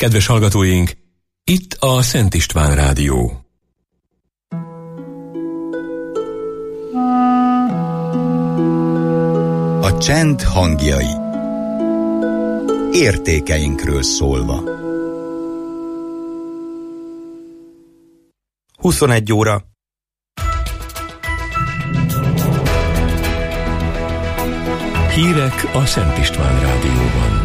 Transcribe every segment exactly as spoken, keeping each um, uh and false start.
Kedves hallgatóink, itt a Szent István Rádió. A csend hangjai. Értékeinkről szólva. huszonegy óra. Hírek a Szent István Rádióban.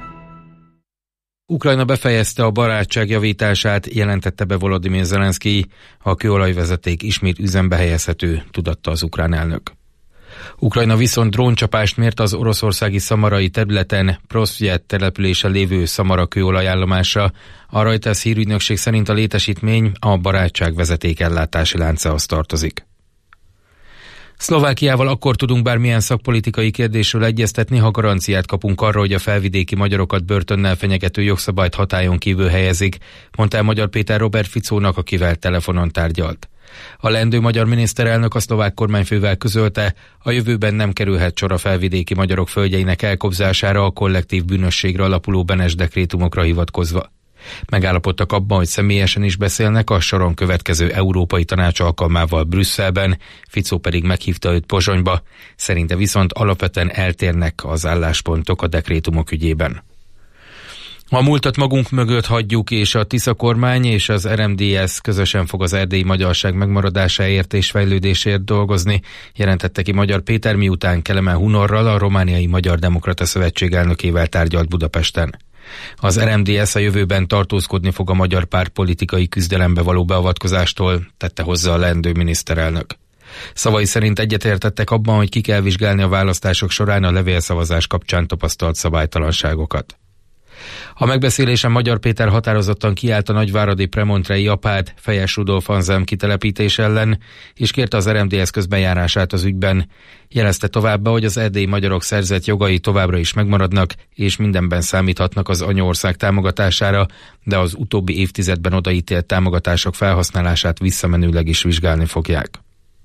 Ukrajna befejezte a barátság javítását, jelentette be Volodymyr Zelenszkij, a kőolajvezeték ismét üzembe helyezhető, tudatta az ukrán elnök. Ukrajna viszont dróncsapást mért az oroszországi szamarai területen Prosvjet településen lévő Szamara kőolajállomásra. A Reuters hírügynökség szerint a létesítmény a barátság vezeték ellátási láncához tartozik. Szlovákiával akkor tudunk bármilyen szakpolitikai kérdésről egyeztetni, ha garanciát kapunk arra, hogy a felvidéki magyarokat börtönnel fenyegető jogszabályt hatályon kívül helyezik, mondta el Magyar Péter Robert Ficónak, akivel telefonon tárgyalt. A leendő magyar miniszterelnök a szlovák kormányfővel közölte, a jövőben nem kerülhet sor a felvidéki magyarok földjeinek elkobzására a kollektív bűnösségre alapuló Benes dekrétumokra hivatkozva. Megállapodtak abban, hogy személyesen is beszélnek a soron következő Európai Tanács alkalmával Brüsszelben, Ficó pedig meghívta őt Pozsonyba, szerinte viszont alapvetően eltérnek az álláspontok a dekrétumok ügyében. A múltat magunk mögött hagyjuk, és a Tisza kormány és az er em dé es közösen fog az erdélyi magyarság megmaradásáért és fejlődésért dolgozni, jelentette ki Magyar Péter, miután Kelemen Hunorral, a Romániai Magyar Demokrata Szövetség elnökével tárgyalt Budapesten. Az er em dé es a jövőben tartózkodni fog a magyar pártpolitikai küzdelembe való beavatkozástól, tette hozzá a leendő miniszterelnök. Szavai szerint egyetértettek abban, hogy ki kell vizsgálni a választások során a levélszavazás kapcsán tapasztalt szabálytalanságokat. A megbeszélésen Magyar Péter határozottan kiállt a nagyváradi Premontrei apád, Fejes Rudolf Anzelm kitelepítés ellen, és kérte az er em dé es közbenjárását az ügyben. Jelezte továbbá, hogy az erdélyi magyarok szerzett jogai továbbra is megmaradnak, és mindenben számíthatnak az anyaország támogatására, de az utóbbi évtizedben odaítélt támogatások felhasználását visszamenőleg is vizsgálni fogják.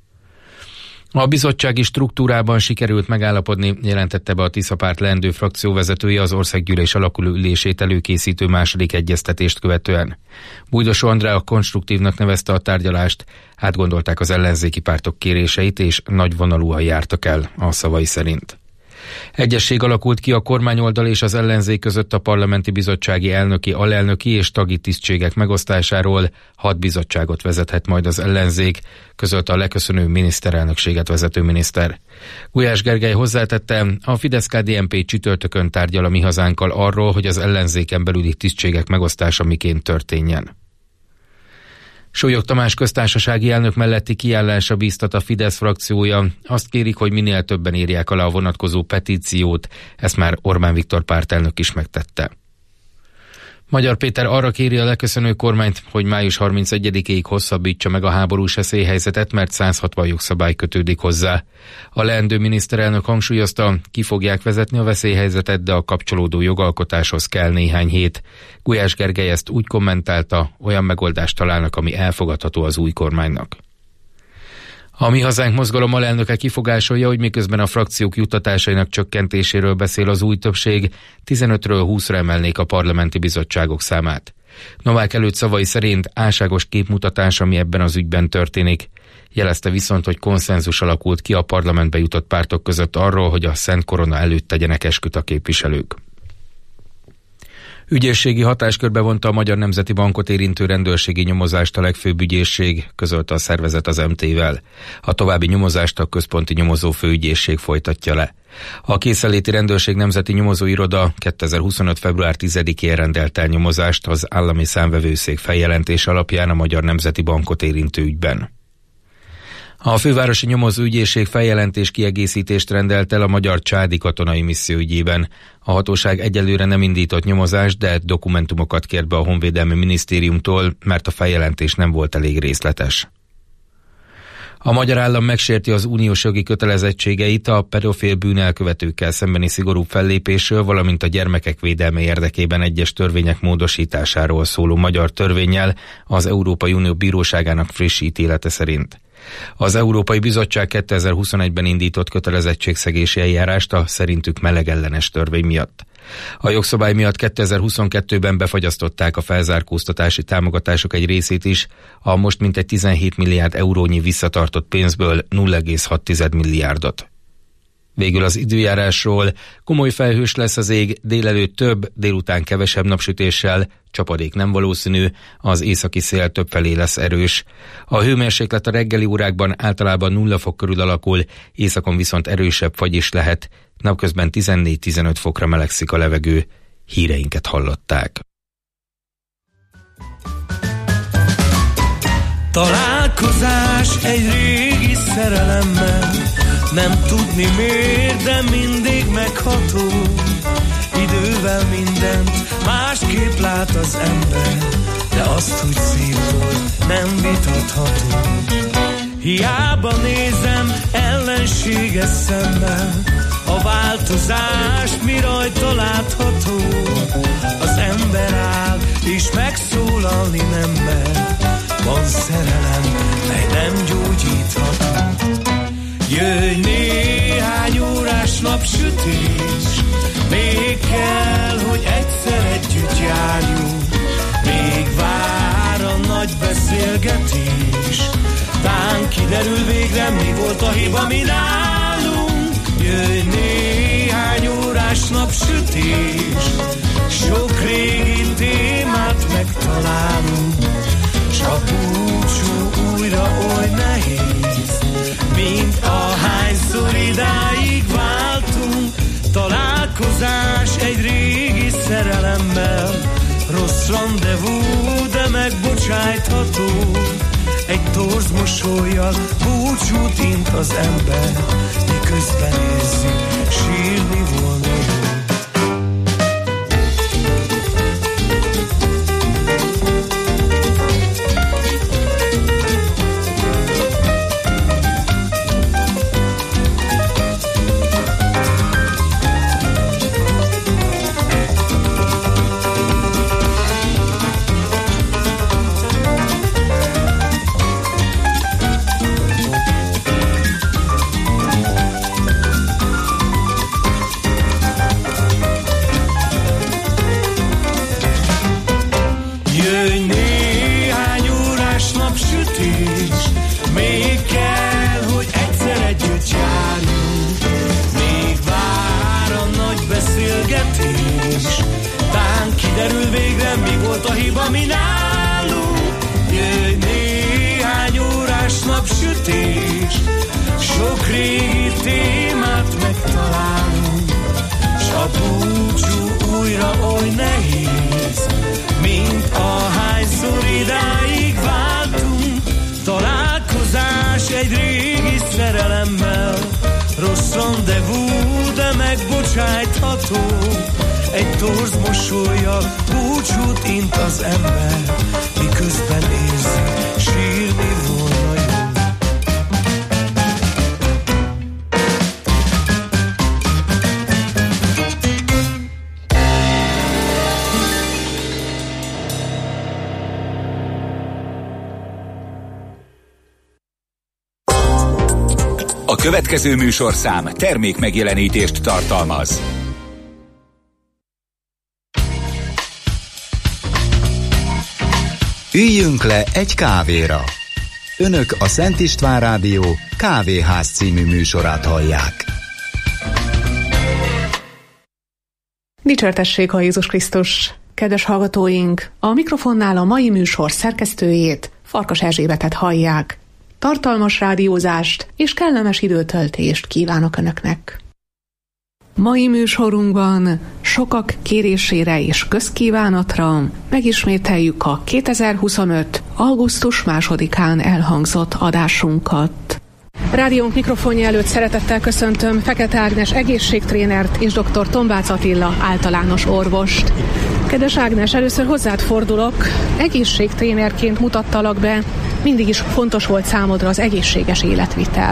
A bizottsági struktúrában sikerült megállapodni, jelentette be a Tisza párt leendő frakcióvezetője az országgyűlés alakuló ülését előkészítő második egyeztetést követően. Bújdosó Andrea konstruktívnak nevezte a tárgyalást, átgondolták az ellenzéki pártok kéréseit, és nagyvonalúan jártak el a szavai szerint. Egyesség alakult ki a kormányoldal és az ellenzék között a parlamenti bizottsági elnöki, alelnöki és tagi tisztségek megosztásáról. Hat bizottságot vezethet majd az ellenzék, között a leköszönő miniszterelnökséget vezető miniszter. Gulyás Gergely hozzátette, a Fidesz-ká dé en pé csütörtökön tárgyal a Mi Hazánkkal arról, hogy az ellenzéken belüli tisztségek megosztása miként történjen. Súlyog Tamás köztársasági elnök melletti kiállása bíztat a Fidesz frakciója. Azt kérik, hogy minél többen írják alá a vonatkozó petíciót, ezt már Orbán Viktor pártelnök is megtette. Magyar Péter arra kéri a leköszönő kormányt, hogy május harmincegyedikéig hosszabbítsa meg a háborús veszélyhelyzetet, mert száz hatvan jogszabály kötődik hozzá. A leendő miniszterelnök hangsúlyozta, ki fogják vezetni a veszélyhelyzetet, de a kapcsolódó jogalkotáshoz kell néhány hét. Gulyás Gergely ezt úgy kommentálta, olyan megoldást találnak, ami elfogadható az új kormánynak. A Mi Hazánk mozgalom alelnöke kifogásolja, hogy miközben a frakciók juttatásainak csökkentéséről beszél az új többség, tizenötről húszra emelnék a parlamenti bizottságok számát. Novák előtt szavai szerint álságos képmutatás, ami ebben az ügyben történik. Jelezte viszont, hogy konszenzus alakult ki a parlamentbe jutott pártok között arról, hogy a Szent Korona előtt tegyenek esküt a képviselők. Ügyészségi hatáskörbe vonta a Magyar Nemzeti Bankot érintő rendőrségi nyomozást a legfőbb ügyészség, közölte a szervezet az em té-vel. A további nyomozást a központi nyomozó főügyészség folytatja le. A Készenléti Rendőrség Nemzeti Nyomozóiroda kétezer-huszonöt február tizedikén rendelt el nyomozást az állami számvevőszék feljelentés alapján a Magyar Nemzeti Bankot érintő ügyben. A fővárosi nyomozóügyészség feljelentés kiegészítést rendelt el a magyar csádi katonai misszió ügyében. A hatóság egyelőre nem indított nyomozást, de dokumentumokat kért be a Honvédelmi Minisztériumtól, mert a feljelentés nem volt elég részletes. A magyar állam megsérti az uniós jogi kötelezettségeit a pedofil bűnelkövetőkkel szembeni szigorúbb fellépésről, valamint a gyermekek védelme érdekében egyes törvények módosításáról szóló magyar törvénnyel az Európai Unió Bíróságának friss ítélete szerint. Az Európai Bizottság kétezer-huszonegyben indított kötelezettségszegési eljárást a szerintük melegellenes törvény miatt. A jogszabály miatt kétezer-huszonkettőben befagyasztották a felzárkóztatási támogatások egy részét is, a most mintegy tizenhét milliárd eurónyi visszatartott pénzből nulla egész hat milliárdot. Végül az időjárásról: komoly felhős lesz az ég, délelőtt több, délután kevesebb napsütéssel, csapadék nem valószínű, az északi szél többfelé lesz erős. A hőmérséklet a reggeli órákban általában nulla fok körül alakul, északon viszont erősebb fagy is lehet, napközben tizennégy-tizenöt fokra melegszik a levegő. Híreinket hallották. Találkozás egy régi szerelemmel, nem tudni miért, de mindig megható. Idővel mindent másképp lát az ember, de azt, hogy szép volt, nem vitatható. Hiába nézem ellenséges szemmel, a változás mi rajta látható. Az ember áll és megszólalni nem mer, van szerelem, mely nem gyógyítható. Jöjj néhány órás napsütés, még kell, hogy egyszer együtt járjunk. Még vár a nagy beszélgetés, tán kiderül végre, mi volt a hiba, mi nálunk. Jöjj néhány órás napsütés, sok régi témát megtalálunk. S a búcsú újra oly nehéz, mint ahányszor idáig váltunk. Találkozás egy régi szerelemmel, rossz randevú, de megbocsájtható. Egy torz mosollyal búcsút int az ember, miközben érzi, sírni volna jó. Kiderül végre, mi volt a hiba, mi nálunk. Jöjj néhány órás napsütés, sok régi témát megtalálunk. S a búcsú újra oly nehéz, mint ahányszor idáig váltunk. Találkozás egy régi szerelemmel, rossz randevú, de megbocsájtható. Egy torz mosollyal búcsút int az ember, miközben érzi, sírni volna jó. A következő műsorszám termék megjelenítést tartalmaz. Üljünk le egy kávéra. Önök a Szent István Rádió Kávéház című műsorát hallják. Dicsértessék a Jézus Krisztus! Kedves hallgatóink, a mikrofonnál a mai műsor szerkesztőjét, Farkas Erzsébetet hallják. Tartalmas rádiózást és kellemes időtöltést kívánok Önöknek! Mai műsorunkban sokak kérésére és közkívánatra megismételjük a kétezer-huszonöt. augusztus másodikán elhangzott adásunkat. Rádiónk mikrofonja előtt szeretettel köszöntöm Fekete Ágnes egészségtrénert és dr. Tombác Attila általános orvost. Kedves Ágnes, először hozzád fordulok. Egészségtrénerként mutattalak be, mindig is fontos volt számodra az egészséges életvitel.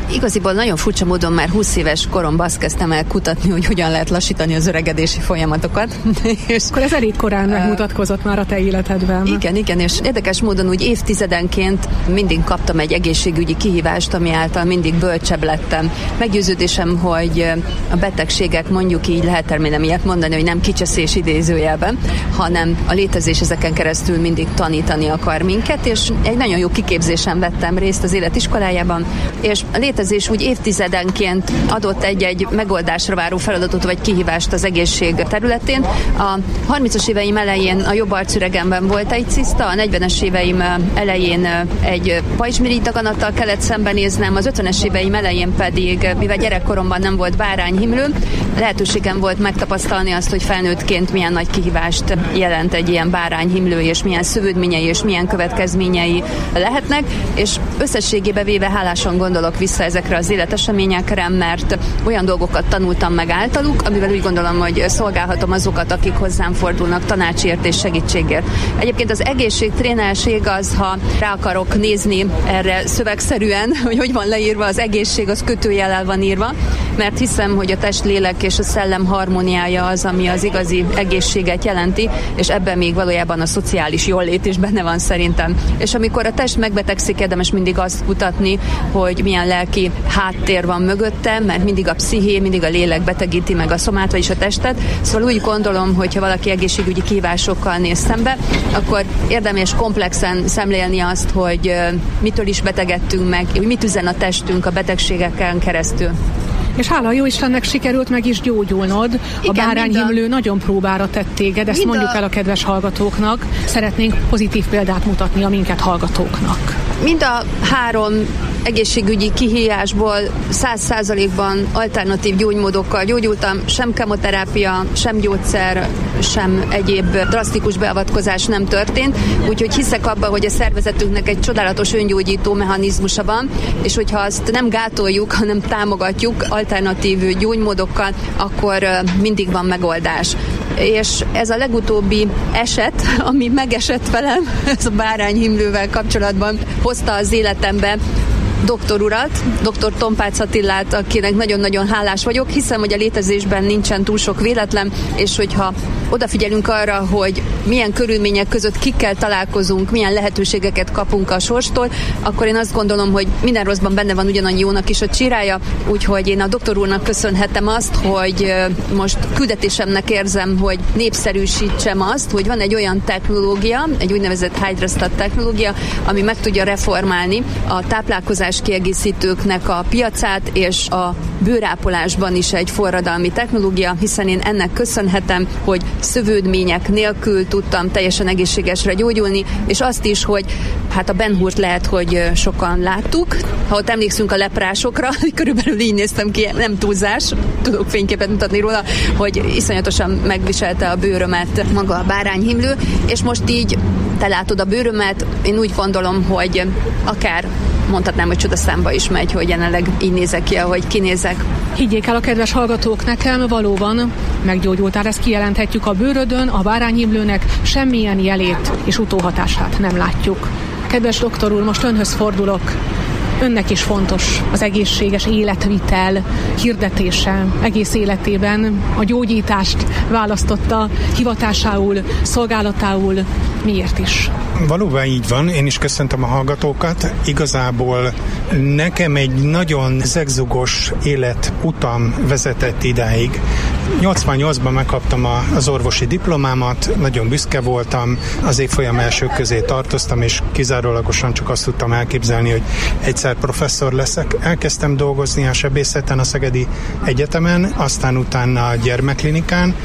Igaziból nagyon furcsa módon már húsz éves koromban azt kezdtem el kutatni, hogy hogyan lehet lassítani az öregedési folyamatokat. És akkor ez elég korán megmutatkozott már a te életedben. Igen, igen, és érdekes módon úgy évtizedenként mindig kaptam egy egészségügyi kihívást, ami által mindig bölcsebb lettem. Meggyőződésem, hogy a betegségek, mondjuk így lehet termélem ilyet mondani, hogy nem kicseszés idézőjelben, hanem a létezés ezeken keresztül mindig tanítani akar minket, és egy nagyon jó kiképzésen vettem részt az életiskolájában, és a létezés úgy évtizedenként adott egy-egy megoldásra váró feladatot vagy kihívást az egészség területén. A harmincas éveim elején a jobb arcüregemben volt egy ciszta, a negyvenes éveim elején egy pajzsmirigy daganattal kellett szembenéznem, az ötvenes éveim elején pedig, mivel gyerekkoromban nem volt bárányhimlő, lehetőségem volt megtapasztalni azt, hogy felnőttként milyen nagy kihívást jelent egy ilyen bárányhimlő, és milyen szövődményei és milyen következményei lehetnek, és összességében véve hálásan gondolok vissza ezekre az életeseményekre, mert olyan dolgokat tanultam meg általuk, amivel úgy gondolom, hogy szolgálhatom azokat, akik hozzám fordulnak tanácsért és segítségért. Egyébként az egészségtrénerség az, ha rá akarok nézni erre szövegszerűen, hogy hogy van leírva az egészség, az kötőjellel van írva, mert hiszem, hogy a test, lélek és a szellem harmóniája az, ami az igazi egészséget jelenti, és ebben még valójában a szociális jólét is benne van szerintem. És amikor a test megbetegszik, érdemes mindig azt kutatni, hogy milyen lelki háttér van mögötte, mert mindig a psziché, mindig a lélek betegíti meg a szomát, vagyis a testet. Szóval úgy gondolom, hogy ha valaki egészségügyi kihívásokkal néz szembe, akkor érdemes komplexen szemlélni azt, hogy mitől is betegedtünk meg, mit üzen a testünk a betegségeken keresztül. És hála jó Istennek sikerült meg is gyógyulnod. A bárányhimlő a... nagyon próbára tett téged, ezt mondjuk a... el a kedves hallgatóknak. Szeretnénk pozitív példát mutatni a minket hallgatóknak. Mind a három egészségügyi kihívásból száz százalékban alternatív gyógymódokkal gyógyultam, sem kemoterápia, sem gyógyszer, sem egyéb drasztikus beavatkozás nem történt, úgyhogy hiszek abban, hogy a szervezetünknek egy csodálatos öngyógyító mechanizmusa van, és hogyha azt nem gátoljuk, hanem támogatjuk alternatív gyógymódokkal, akkor mindig van megoldás. És ez a legutóbbi eset, ami megesett velem, ez a bárányhimlővel kapcsolatban hozta az életembe doktor urat, doktor Tompác Attilát, akinek nagyon-nagyon hálás vagyok. Hiszem, hogy a létezésben nincsen túl sok véletlen, és hogyha odafigyelünk arra, hogy milyen körülmények között kikkel találkozunk, milyen lehetőségeket kapunk a sorstól, akkor én azt gondolom, hogy minden rosszban benne van ugyanannyi jónak is a csirája, úgyhogy én a doktor úrnak köszönhetem azt, hogy most küldetésemnek érzem, hogy népszerűsítsem azt, hogy van egy olyan technológia, egy úgynevezett Hydrastat technológia, ami meg tudja reformálni a táplálkozás kiegészítőknek a piacát, és a bőrápolásban is egy forradalmi technológia, hiszen én ennek köszönhetem, hogy szövődmények nélkül tudtam teljesen egészségesre gyógyulni, és azt is, hogy hát a Ben Hurt lehet, hogy sokan láttuk. Ha ott emlékszünk a leprásokra, körülbelül így néztem ki, nem túlzás, tudok fényképet mutatni róla, hogy iszonyatosan megviselte a bőrömet maga a bárányhimlő, és most így te látod a bőrömet, én úgy gondolom, hogy akár mondhatnám, hogy csodaszámba is megy, hogy jelenleg így nézek ki, ahogy kinézek. Higgyék el a kedves hallgatók, nekem valóban meggyógyultál, ezt kijelenthetjük a bőrödön, a bárányhimlőnek semmilyen jelét és utóhatását nem látjuk. Kedves doktor úr, most önhöz fordulok. Önnek is fontos az egészséges életvitel hirdetése, egész életében a gyógyítást választotta hivatásául, szolgálatául. Miért is? Valóban így van, én is köszöntöm a hallgatókat. Igazából nekem egy nagyon zegzugos életutam vezetett idáig. nyolcvannyolcban megkaptam az orvosi diplomámat, nagyon büszke voltam, az évfolyam elsők közé tartoztam, és kizárólagosan csak azt tudtam elképzelni, hogy egyszer professzor leszek. Elkezdtem dolgozni a sebészeten a Szegedi Egyetemen, aztán utána a gyermekklinikán,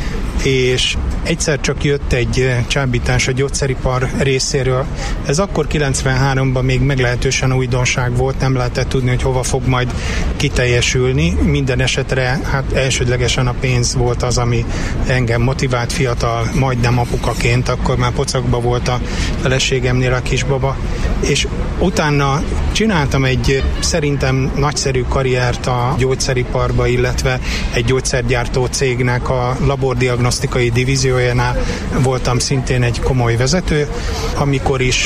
és egyszer csak jött egy csábítás a gyógyszeripar részéről. Ez akkor kilencvenháromban még meglehetősen újdonság volt, nem lehetett tudni, hogy hova fog majd kiteljesülni. Minden esetre hát elsődlegesen a pénz volt az, ami engem motivált fiatal, majdnem apukaként, akkor már pocakba volt a feleségemnél a kisbaba, és utána csináltam egy szerintem nagyszerű karriert a gyógyszeriparba, illetve egy gyógyszergyártó cégnek a labordiagnosztikai divíziójánál voltam szintén egy komoly vezető, amikor is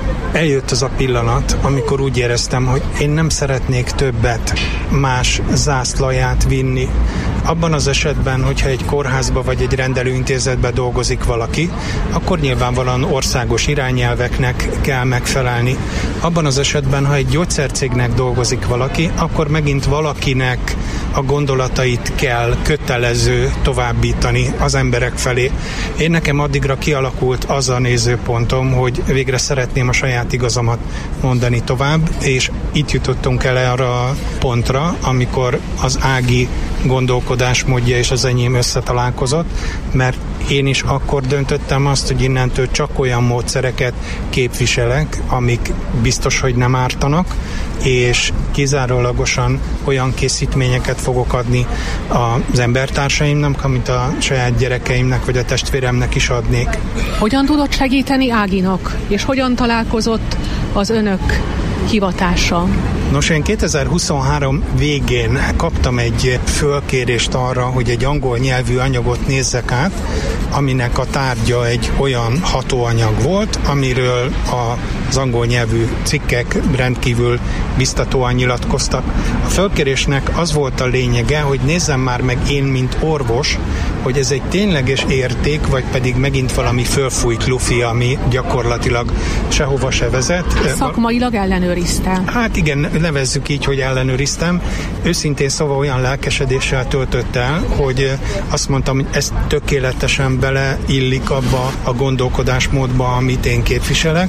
eljött az a pillanat, amikor úgy éreztem, hogy én nem szeretnék többet más zászlaját vinni. Abban az esetben, hogyha egy kórházba vagy egy rendelőintézetbe dolgozik valaki, akkor nyilvánvalóan országos irányelveknek kell megfelelni. Abban az esetben, ha egy gyógyszercégnek dolgozik valaki, akkor megint valakinek a gondolatait kell kötelező továbbítani az emberek felé. Én nekem addigra kialakult az a nézőpontom, hogy végre szeretném a saját igazamat mondani tovább, és itt jutottunk el arra a pontra, amikor az Ági gondolkodásmódja és az enyém összetalálkozott, mert én is akkor döntöttem azt, hogy innentől csak olyan módszereket képviselek, amik biztos, hogy nem ártanak, és kizárólagosan olyan készítményeket fogok adni az embertársaimnak, amit a saját gyerekeimnek vagy a testvéremnek is adnék. Hogyan tudott segíteni Áginak, és hogyan találkozott az önök hivatása? Nos, én kétezer-huszonhárom végén kaptam egy fölkérést arra, hogy egy angol nyelvű anyagot nézzek át, aminek a tárgya egy olyan hatóanyag volt, amiről az angol nyelvű cikkek rendkívül biztatóan nyilatkoztak. A fölkérésnek az volt a lényege, hogy nézzem már meg én, mint orvos, hogy ez egy tényleges érték, vagy pedig megint valami fölfújt lufi, ami gyakorlatilag sehova se vezet. Szakmailag ellenőrizte. Hát igen, nevezzük így, hogy ellenőriztem. Őszintén szóval olyan lelkesedéssel töltött el, hogy azt mondtam, hogy ez tökéletesen beleillik abba a gondolkodásmódba, amit én képviselek,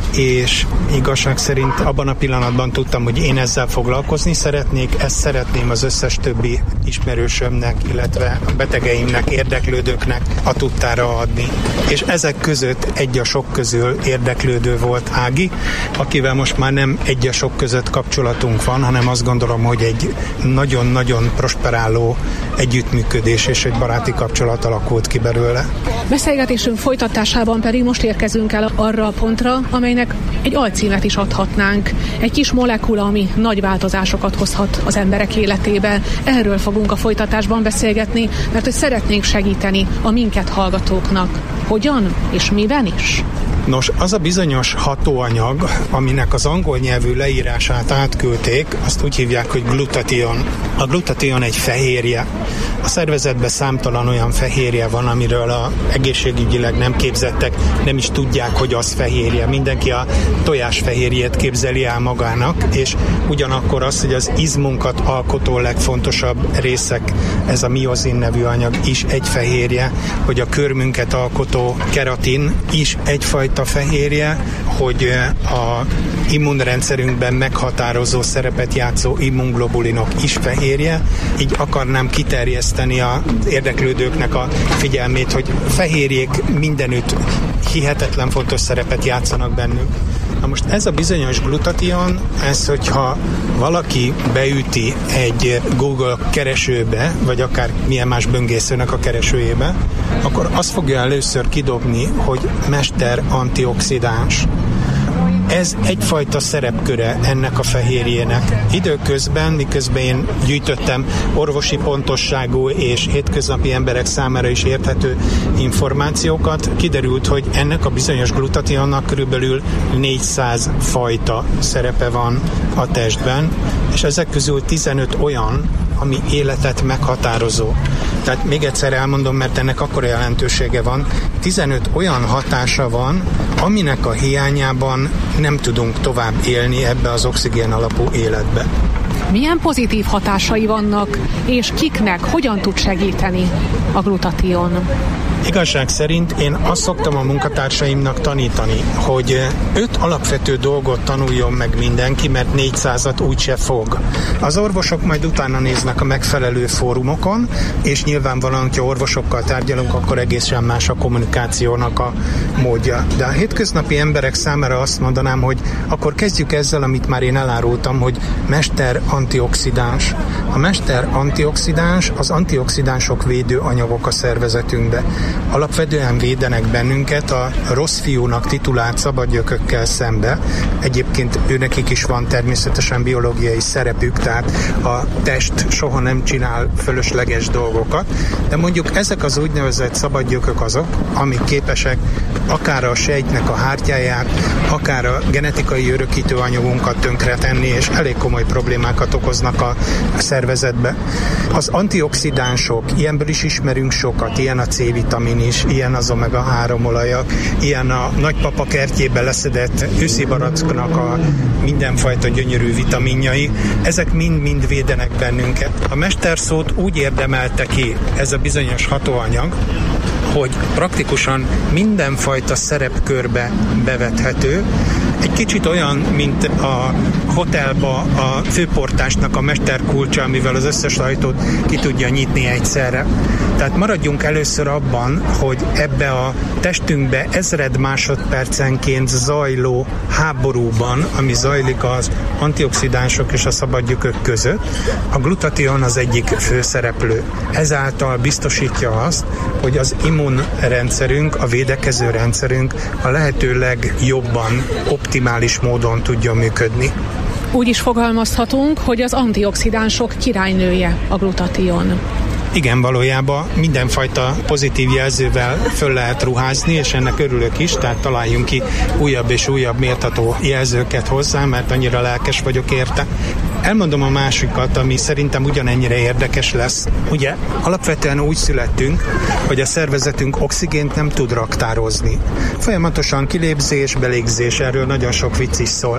és igazság szerint abban a pillanatban tudtam, hogy én ezzel foglalkozni szeretnék, ezt szeretném az összes többi ismerősömnek, illetve a betegeimnek, érdeklődőknek a tudtára adni. És ezek között egy a sok közül érdeklődő volt Ági, akivel most már nem egy a sok között kapcsolatunk van, hanem azt gondolom, hogy egy nagyon-nagyon prosperáló együttműködés és egy baráti kapcsolat alakult ki belőle. Beszélgetésünk folytatásában pedig most érkezünk el arra a pontra, amelynek egy alcímet is adhatnánk. Egy kis molekula, ami nagy változásokat hozhat az emberek életébe. Erről fogunk a folytatásban beszélgetni, mert hogy szeretnénk segíteni a minket hallgatóknak. Hogyan és miben is? Nos, az a bizonyos hatóanyag, aminek az angol nyelvű leírását átküldték, azt úgy hívják, hogy glutathion. A glutathion egy fehérje. A szervezetben számtalan olyan fehérje van, amiről a egészségügyileg nem képzettek, nem is tudják, hogy az fehérje. Mindenki a tojásfehérjét képzeli el magának, és ugyanakkor az, hogy az izmunkat alkotó legfontosabb részek, ez a miozin nevű anyag is egy fehérje, hogy a körmünket alkotó keratin is egyfajta fehérje, hogy a immunrendszerünkben meghatározó szerepet játszó immunglobulinok is fehérje. Így akarnám kiterjeszteni az érdeklődőknek a figyelmét, hogy fehérjék mindenütt hihetetlen fontos szerepet játszanak bennünk. Na most ez a bizonyos glutathion, ez, hogyha valaki beüti egy Google keresőbe, vagy akár milyen más böngészőnek a keresőjébe, akkor azt fogja először kidobni, hogy mester antioxidáns. Ez egyfajta szerepköre ennek a fehérjének. Időközben, miközben én gyűjtöttem orvosi pontosságú és hétköznapi emberek számára is érthető információkat, kiderült, hogy ennek a bizonyos glutathinnak körülbelül négyszáz fajta szerepe van a testben, és ezek közül tizenöt olyan, ami életet meghatározó. Tehát még egyszer elmondom, mert ennek akkora jelentősége van. tizenöt olyan hatása van, aminek a hiányában nem tudunk tovább élni ebbe az oxigén alapú életbe. Milyen pozitív hatásai vannak, és kiknek, hogyan tud segíteni a glutathion? Igazság szerint én azt szoktam a munkatársaimnak tanítani, hogy öt alapvető dolgot tanuljon meg mindenki, mert négyszázat úgyse fog. Az orvosok majd utána néznek a megfelelő fórumokon, és nyilvánvalóan, ha orvosokkal tárgyalunk, akkor egészen más a kommunikációnak a módja. De a hétköznapi emberek számára azt mondanám, hogy akkor kezdjük ezzel, amit már én elárultam, hogy mester antioxidáns. A mester antioxidáns az antioxidánsok védő anyagok a szervezetünkbe. alapvetően védenek bennünket a rossz fiúnak titulált szabadgyökökkel szembe. Egyébként őnekik is van természetesen biológiai szerepük, tehát a test soha nem csinál fölösleges dolgokat, de mondjuk ezek az úgynevezett szabadgyökök azok, amik képesek akár a sejtnek a hártyáját, akár a genetikai örökítő anyagunkat tönkretenni, és elég komoly problémákat okoznak a szervezetbe. Az antioxidánsok, ilyenből is ismerünk sokat, ilyen a C-vitamin is, ilyen az omega három olajak, ilyen a nagypapa kertjébe leszedett őszibaracknak a mindenfajta gyönyörű vitaminjai, ezek mind-mind védenek bennünket. A mesterszót úgy érdemelte ki ez a bizonyos hatóanyag, hogy praktikusan mindenfajta szerepkörbe bevethető. Egy kicsit olyan, mint a hotelba a főportásnak a mesterkulcsa, amivel az összes ajtót ki tudja nyitni egyszerre. Tehát maradjunk először abban, hogy ebbe a testünkbe ezred másodpercenként zajló háborúban, ami zajlik az antioxidánsok és a szabadgyökök között, a glutation az egyik főszereplő. Ezáltal biztosítja azt, hogy az immunrendszerünk, a védekező rendszerünk a lehető legjobban, optimális módon tudja működni. Úgy is fogalmazhatunk, hogy az antioxidánsok királynője a glutation. Igen, valójában mindenfajta pozitív jelzővel föl lehet ruházni, és ennek örülök is, tehát találjunk ki újabb és újabb méltató jelzőket hozzá, mert annyira lelkes vagyok érte. Elmondom a másikat, ami szerintem ugyanennyire érdekes lesz. Ugye alapvetően úgy születtünk, hogy a szervezetünk oxigént nem tud raktározni. Folyamatosan kilépzés, belégzés, erről nagyon sok vicc is szól.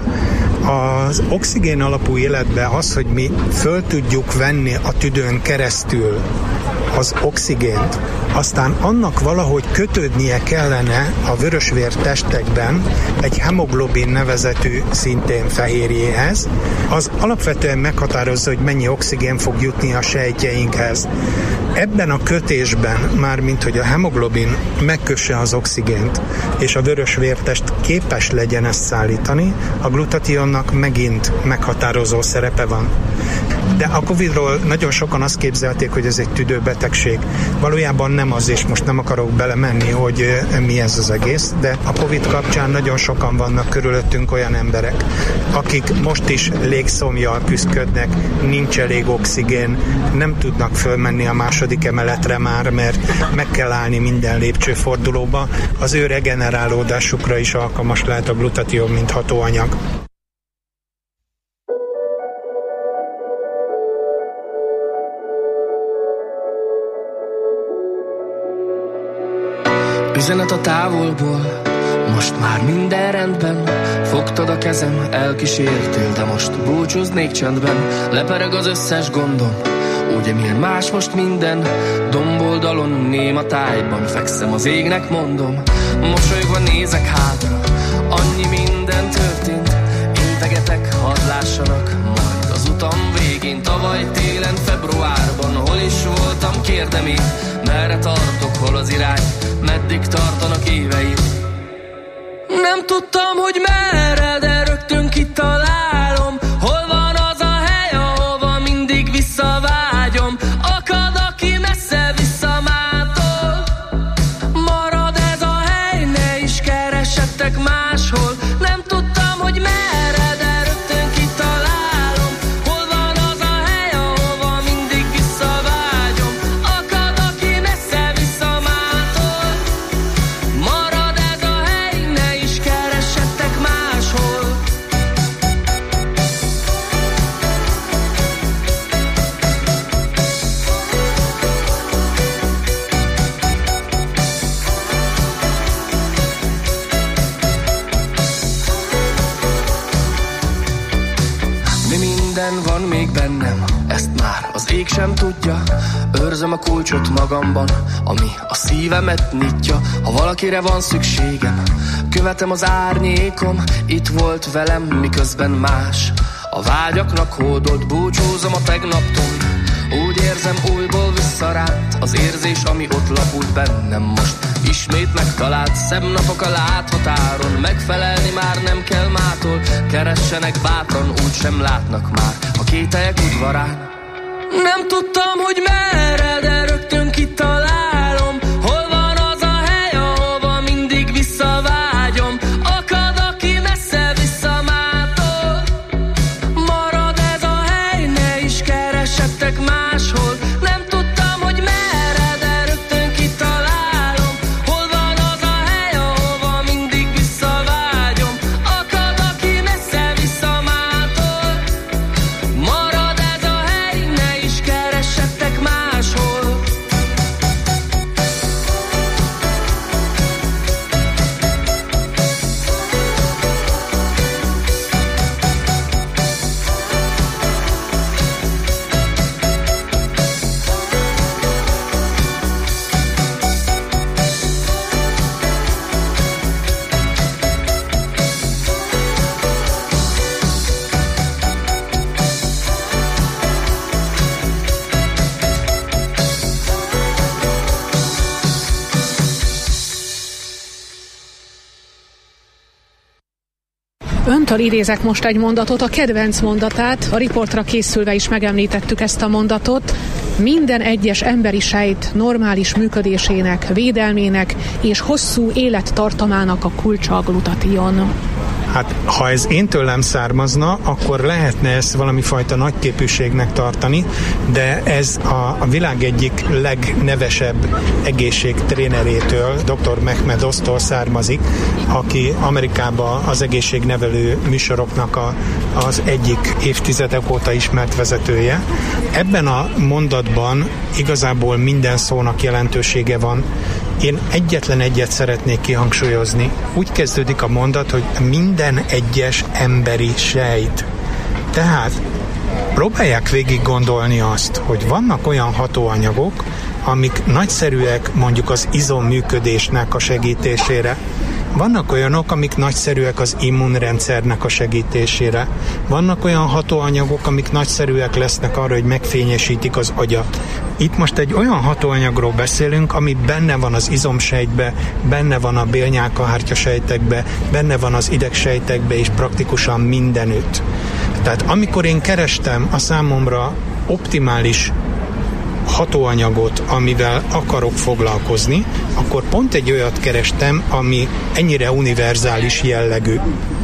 Az oxigén alapú életben az, hogy mi föl tudjuk venni a tüdőn keresztül az oxigént, aztán annak valahogy kötődnie kellene a vörösvér testekben egy hemoglobin nevezetű szintén fehérjéhez, az alapvetően meghatározza, hogy mennyi oxigén fog jutni a sejtjeinkhez. Ebben a kötésben, mármint hogy a hemoglobin megkösse az oxigént, és a vörösvértest képes legyen ezt szállítani, a glutationnak megint meghatározó szerepe van. De a Covidról nagyon sokan azt képzelték, hogy ez egy tüdőbetegség. Valójában nem az, és most nem akarok belemenni, hogy mi ez az egész, de a Covid kapcsán nagyon sokan vannak körülöttünk olyan emberek, akik most is légszomjjal küzdködnek, nincs elég oxigén, nem tudnak fölmenni a második emeletre már, mert meg kell állni minden lépcsőfordulóba. Az ő regenerálódásukra is alkalmas lehet a glutation, mint hatóanyag. Üzenet a távolból, most már minden rendben. Fogtad a kezem, elkísértél, de most búcsúznék csendben. Lepereg az összes gondom, ugye milyen más most minden. Domboldalon, néma tájban fekszem, az égnek mondom. Mosolyogva nézek hátra, annyi minden történt. Integetek, hadd lássanak, majd az utam végén. Tavaly télen, februárban, hol is voltam, kérdem én. Merre tartok, hol az irány, meddig tartanak éveim. Nem tudtam, hogy merre, de rögtön kitalálom. Hol van az a hely, ahova mindig visszavágyom. Akad, aki messze visszamátol. Marad ez a hely, ne is keressetek máshol. Nem tudtam, hogy merre, de rögtön kitalálom. Hol van az a hely, ahova mindig visszavágyom. Akad, aki messze visszamátol. Marad ez a hely, ne is keressetek máshol. Mi minden van még bennem, ezt már az ég sem tudja. Őrzöm a kulcsot magamban, ami a szívemet nyitja. Ha valakire van szükségem, követem az árnyékom. Itt volt velem, miközben más a vágyaknak hódolt. Búcsúzom a tegnaptól, úgy érzem, újból visszaránt az érzés, ami ott lapult bennem most. Ismét megtalált, szebb napok a láthatáron. Megfelelni már nem kell mától. Keressenek bátran, úgy sem látnak már a kételyek udvarán. Nem tudtam, hogy merre, de rögtön kitalálom. Hol van Öntől idézek most egy mondatot, a kedvenc mondatát, a riportra készülve is megemlítettük ezt a mondatot. Minden egyes emberi sejt normális működésének, védelmének és hosszú élettartamának a kulcsa a glutation. Hát, ha ez én tőlem származna, akkor lehetne ezt valami fajta nagyképűségnek tartani, de ez a, a világ egyik legnevesebb egészségtrénerétől, doktor Mehmed Oztól származik, aki Amerikában az egészségnevelő műsoroknak a, az egyik évtizedek óta ismert vezetője. Ebben a mondatban igazából minden szónak jelentősége van. Én egyetlen egyet szeretnék kihangsúlyozni. Úgy kezdődik a mondat, hogy minden egyes emberi sejt. Tehát próbálják végig gondolni azt, hogy vannak olyan hatóanyagok, amik nagyszerűek mondjuk az izomműködésnek a segítésére. Vannak olyanok, amik nagyszerűek az immunrendszernek a segítésére. Vannak olyan hatóanyagok, amik nagyszerűek lesznek arra, hogy megfényesítik az agyat. Itt most egy olyan hatóanyagról beszélünk, ami benne van az izomsejtbe, benne van a bélnyálkahártya sejtekbe, benne van az idegsejtekbe, és praktikusan mindenütt. Tehát amikor én kerestem a számomra optimális hatóanyagot, amivel akarok foglalkozni, akkor pont egy olyat kerestem, ami ennyire univerzális jellegű.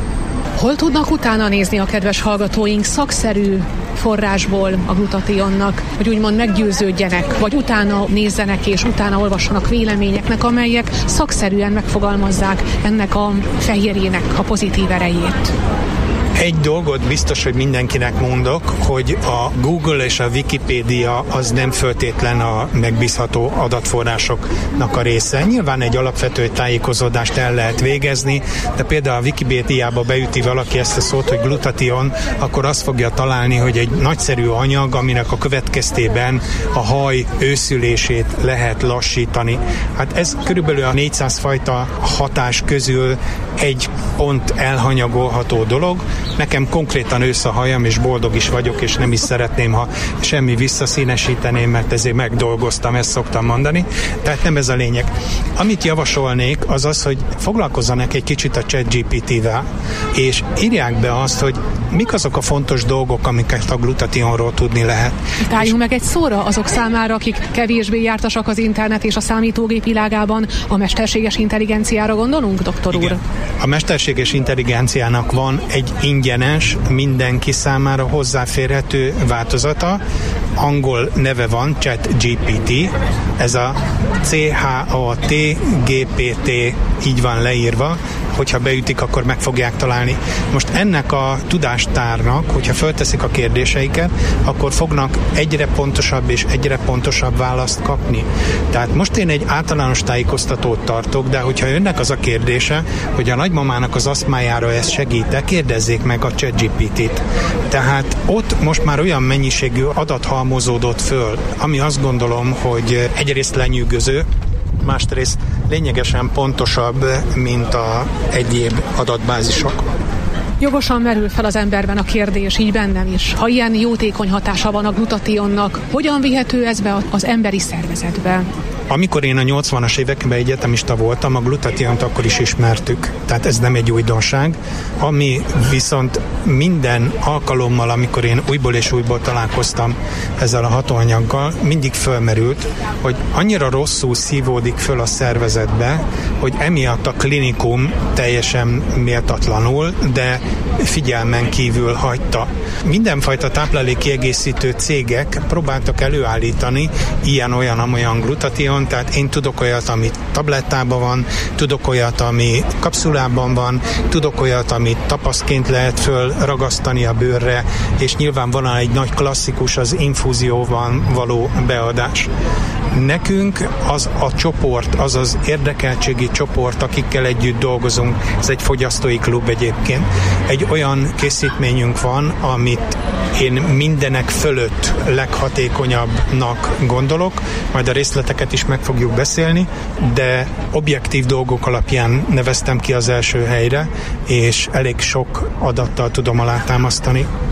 Hol tudnak utána nézni a kedves hallgatóink szakszerű forrásból a glutationnak, hogy úgymond meggyőződjenek, vagy utána nézzenek és utána olvassanak véleményeknek, amelyek szakszerűen megfogalmazzák ennek a fehérjének a pozitív erejét? Egy dolgot biztos, hogy mindenkinek mondok, hogy a Google és a Wikipédia az nem föltétlen a megbízható adatforrásoknak a része. Nyilván egy alapvető tájékozódást el lehet végezni, de például a Wikipédiába beüti valaki ezt a szót, hogy glutation, akkor azt fogja találni, hogy egy nagyszerű anyag, aminek a következtében a haj őszülését lehet lassítani. Hát ez körülbelül a négyszáz fajta hatás közül egy pont elhanyagolható dolog. Nekem konkrétan ősz a hajam, és boldog is vagyok, és nem is szeretném, ha semmi visszaszínesíteném, mert ezért megdolgoztam, ezt szoktam mondani. Tehát nem ez a lényeg. Amit javasolnék, az az, hogy foglalkozzanak egy kicsit a ChatGPT-vel, és írják be azt, hogy mik azok a fontos dolgok, amiket a glutationról tudni lehet. Álljunk meg egy szóra azok számára, akik kevésbé jártasak az internet és a számítógép világában, a mesterséges intelligenciára gondolunk, doktor úr? Igen. A mesterséges intelligenciának van egy ingyenes, mindenki számára hozzáférhető változata. Angol neve van, ChatGPT, ez a C H A T G P T, így van leírva, hogyha beütik, akkor meg fogják találni. Most ennek a tudástárnak, hogyha fölteszik a kérdéseiket, akkor fognak egyre pontosabb és egyre pontosabb választ kapni. Tehát most én egy általános tájékoztatót tartok, de hogyha önnek az a kérdése, hogy a nagymamának az asztmájára ez segít, kérdezzék meg a ChatGPT-t. Tehát ott most már olyan mennyiségű adat halmozódott föl, ami azt gondolom, hogy egyrészt lenyűgöző, másrészt lényegesen pontosabb, mint a egyéb adatbázisok. Jogosan merül fel az emberben a kérdés, így bennem is. Ha ilyen jótékony hatása van a glutationnak, hogyan vihető ez be az emberi szervezetbe? Amikor én a nyolcvanas években egyetemista voltam, a glutationt akkor is ismertük. Tehát ez nem egy újdonság. Ami viszont minden alkalommal, amikor én újból és újból találkoztam ezzel a hatóanyaggal, mindig fölmerült, hogy annyira rosszul szívódik föl a szervezetbe, hogy emiatt a klinikum teljesen méltatlanul, de figyelmen kívül hagyta. Mindenfajta táplálékkiegészítő cégek próbáltak előállítani ilyen-olyan-amolyan glutation, tehát én tudok olyat, ami tablettában van, tudok olyat, ami kapszulában van, tudok olyat, amit tapaszként lehet fölragasztani a bőrre, és nyilvánvalóan egy nagy klasszikus az infúzióban való beadás. Nekünk az a csoport, az az érdekeltségi csoport, akikkel együtt dolgozunk, ez egy fogyasztói klub egyébként, egy olyan készítményünk van, amit én mindenek fölött leghatékonyabbnak gondolok, majd a részleteket is meg fogjuk beszélni, de objektív dolgok alapján neveztem ki az első helyre, és elég sok adattal tudom alátámasztani.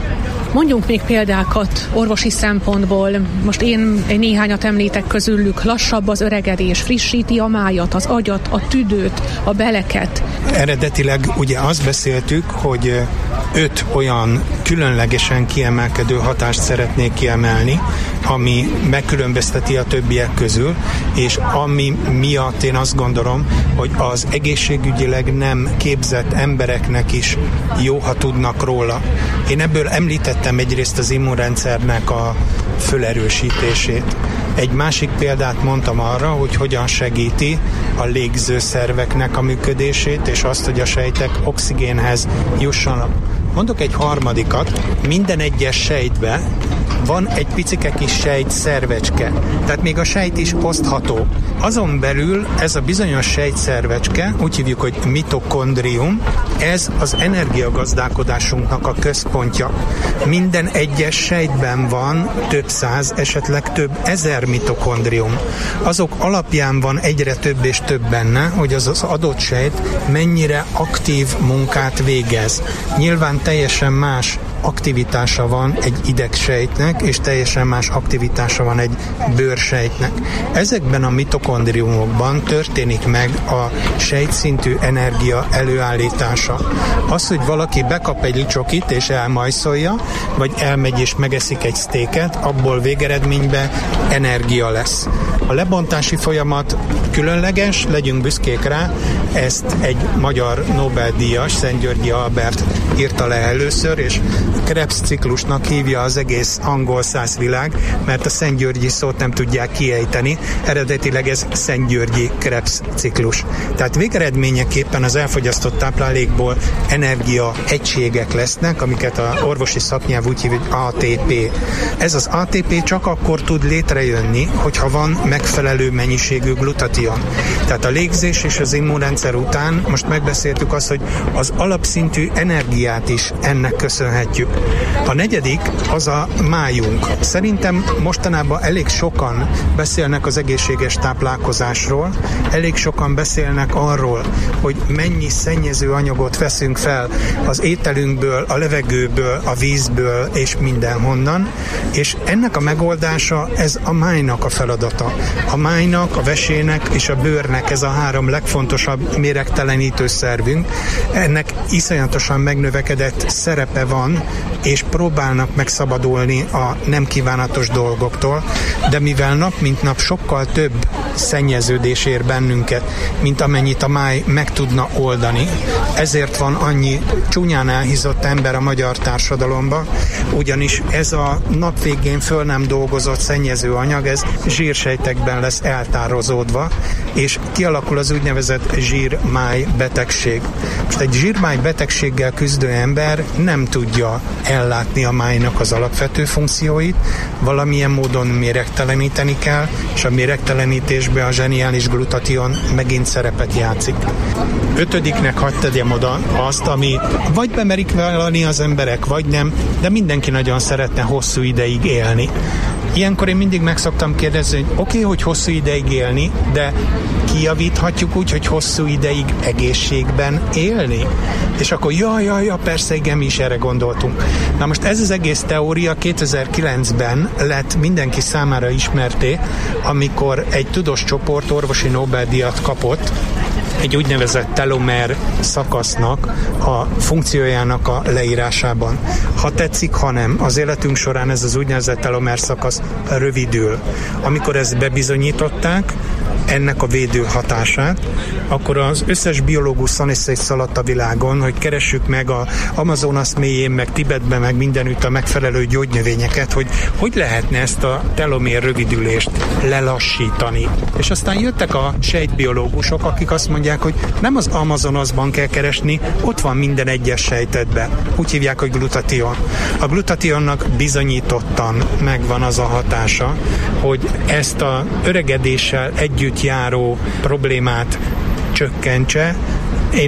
Mondjunk még példákat orvosi szempontból. Most én egy néhányat említek közülük. Lassabb az öregedés, frissíti a májat, az agyat, a tüdőt, a beleket. Eredetileg ugye azt beszéltük, hogy öt olyan különlegesen kiemelkedő hatást szeretnék kiemelni, ami megkülönbözteti a többiek közül, és ami miatt én azt gondolom, hogy az egészségügyileg nem képzett embereknek is jó, ha tudnak róla. Én ebből említettem egyrészt az immunrendszernek a fölerősítését. Egy másik példát mondtam arra, hogy hogyan segíti a légzőszerveknek a működését, és azt, hogy a sejtek oxigénhez jussanak. Mondok egy harmadikat, minden egyes sejtbe van egy picike kis sejt szervecske, tehát még a sejt is osztható. Azon belül ez a bizonyos sejtszervecske, úgy hívjuk, hogy mitokondrium, ez az energiagazdálkodásunknak a központja. Minden egyes sejtben van több száz, esetleg több ezer mitokondrium. Azok alapján van egyre több és több benne, hogy az az adott sejt mennyire aktív munkát végez. Nyilván teljesen más aktivitása van egy idegsejtnek, és teljesen más aktivitása van egy bőrsejtnek. Ezekben a mitokondriumokban történik meg a sejtszintű energia előállítása. Az, hogy valaki bekap egy csokit és elmajszolja, vagy elmegy és megeszik egy sztéket, abból végeredményben energia lesz. A lebontási folyamat különleges, legyünk büszkék rá, ezt egy magyar Nobel-díjas, Szent-Györgyi Albert írta le először, és Krebs ciklusnak hívja az egész angol száz világ, mert a Szent-Györgyi szót nem tudják kiejteni, eredetileg ez Szent-Györgyi Krebs ciklus. Tehát végeredményeképpen az elfogyasztott táplálékból energia egységek lesznek, amiket a orvosi szaknyelv úgy hívja, hogy á té pé. Ez az á té pé csak akkor tud létrejönni, hogyha van megfelelő mennyiségű glutation. Tehát a légzés és az immunrendszer után most megbeszéltük azt, hogy az alapszintű energiát is ennek köszönhetjük. A negyedik az a májunk. Szerintem mostanában elég sokan beszélnek az egészséges táplálkozásról, elég sokan beszélnek arról, hogy mennyi szennyező anyagot veszünk fel az ételünkből, a levegőből, a vízből és mindenhonnan, és ennek a megoldása ez a májnak a feladata. A májnak, a vesének és a bőrnek ez a három legfontosabb méregtelenítő szervünk. Ennek iszonyatosan megnövekedett szerepe van, és próbálnak megszabadulni a nem kívánatos dolgoktól, de mivel nap mint nap sokkal több szennyeződés ér bennünket, mint amennyit a máj meg tudna oldani, ezért van annyi csúnyán elhízott ember a magyar társadalomban, ugyanis ez a nap végén föl nem dolgozott szennyező anyag, ez zsírsejtekben lesz eltározódva, és kialakul az úgynevezett zsírmáj betegség. Most egy zsírmáj betegséggel küzdő ember nem tudja ellátni a májnak az alapvető funkcióit, valamilyen módon méregteleníteni kell, és a méregtelenítésben a zseniális glutation megint szerepet játszik. Ötödiknek hadd tegyem oda azt, ami vagy bemerik vállalni az emberek, vagy nem, de mindenki nagyon szeretne hosszú ideig élni. Ilyenkor én mindig meg szoktam kérdezni, hogy oké, okay, hogy hosszú ideig élni, de kijavíthatjuk úgy, hogy hosszú ideig egészségben élni? És akkor jaj, jaj, jaj, persze, igen, mi is erre gondoltunk. Na most ez az egész teória kétezer-kilencben lett mindenki számára ismerté, amikor egy tudós csoport orvosi Nobel-díjat kapott, egy úgynevezett telomer szakasznak a funkciójának a leírásában. Ha tetszik, ha nem, az életünk során ez az úgynevezett telomer szakasz rövidül. Amikor ezt bebizonyították, ennek a védő hatását, akkor az összes biológus szaladt a világon, hogy keressük meg a Amazonas mélyén, meg Tibetben, meg mindenütt a megfelelő gyógynövényeket, hogy hogy lehetne ezt a telomér rövidülést lelassítani. És aztán jöttek a sejtbiológusok, akik azt mondják, hogy nem az Amazonasban kell keresni, ott van minden egyes sejtetben. Úgy hívják, hogy glutation. A glutationnak bizonyítottan megvan az a hatása, hogy ezt a öregedéssel együtt járó problémát csökkentse. Én